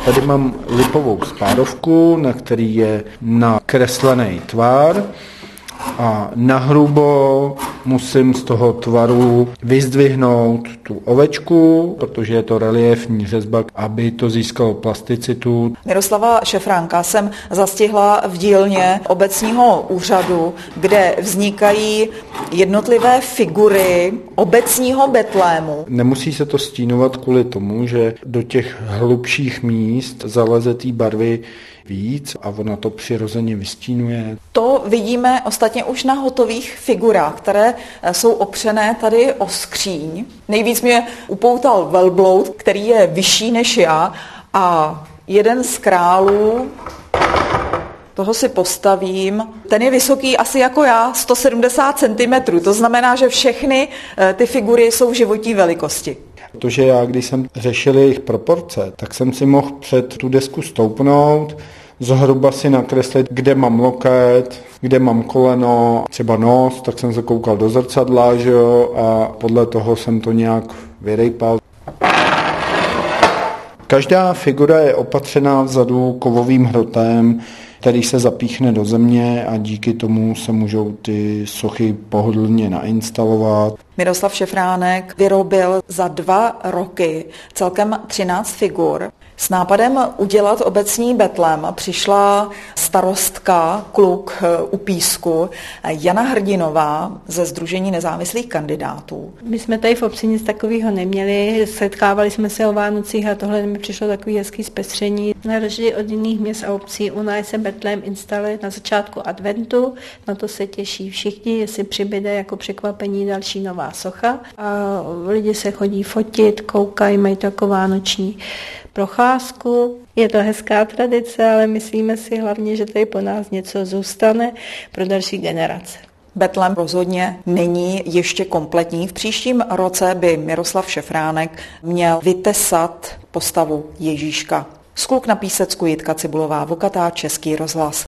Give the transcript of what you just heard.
Tady mám lipovou spádovku, na který je nakreslený tvar a nahrubo musím z toho tvaru vyzdvihnout tu ovečku, protože je to reliéfní řezba, aby to získalo plasticitu. Miroslava Šefránka jsem zastihla v dílně obecního úřadu, kde vznikají jednotlivé figury obecního betlému. Nemusí se to stínovat kvůli tomu, že do těch hlubších míst zaleze té barvy víc a ona to přirozeně vystínuje. To vidíme ostatně už na hotových figurách, které jsou opřené tady o skříň. Nejvíc mě upoutal velbloud, který je vyšší než já, a jeden z králů, toho si postavím, ten je vysoký asi jako já, 170 cm, to znamená, že všechny ty figury jsou životní velikosti. Protože já, když jsem řešil jejich proporce, tak jsem si mohl před tu desku stoupnout, zhruba si nakreslit, kde mám loket, kde mám koleno, třeba nos, tak jsem se koukal do zrcadla, že jo, a podle toho jsem to nějak vyrejpal. Každá figura je opatřená vzadu kovovým hrotem, který se zapíchne do země a díky tomu se můžou ty sochy pohodlně nainstalovat. Miroslav Šefránek vyrobil za 2 roky celkem 13 figur. S nápadem udělat obecní betlém přišla starostka Kluk u Písku Jana Hrdinová ze Sdružení nezávislých kandidátů. My jsme tady v obci nic takového neměli, setkávali jsme se o Vánocích a tohle mi přišlo takový hezký zpestření. Na rozdíl od jiných měst a obcí u nás se betlém instaluje na začátku adventu, na to se těší všichni, jestli přibyde jako překvapení další nová socha a lidi se chodí fotit, koukají, mají takovou vánoční procházku. Je to hezká tradice, ale myslíme si hlavně, že tady po nás něco zůstane pro další generace. Betlém rozhodně není ještě kompletní. V příštím roce by Miroslav Šefránek měl vytesat postavu Ježíška. Z Kluk na Písecku Jitka Cibulová, Vokatá, Český rozhlas.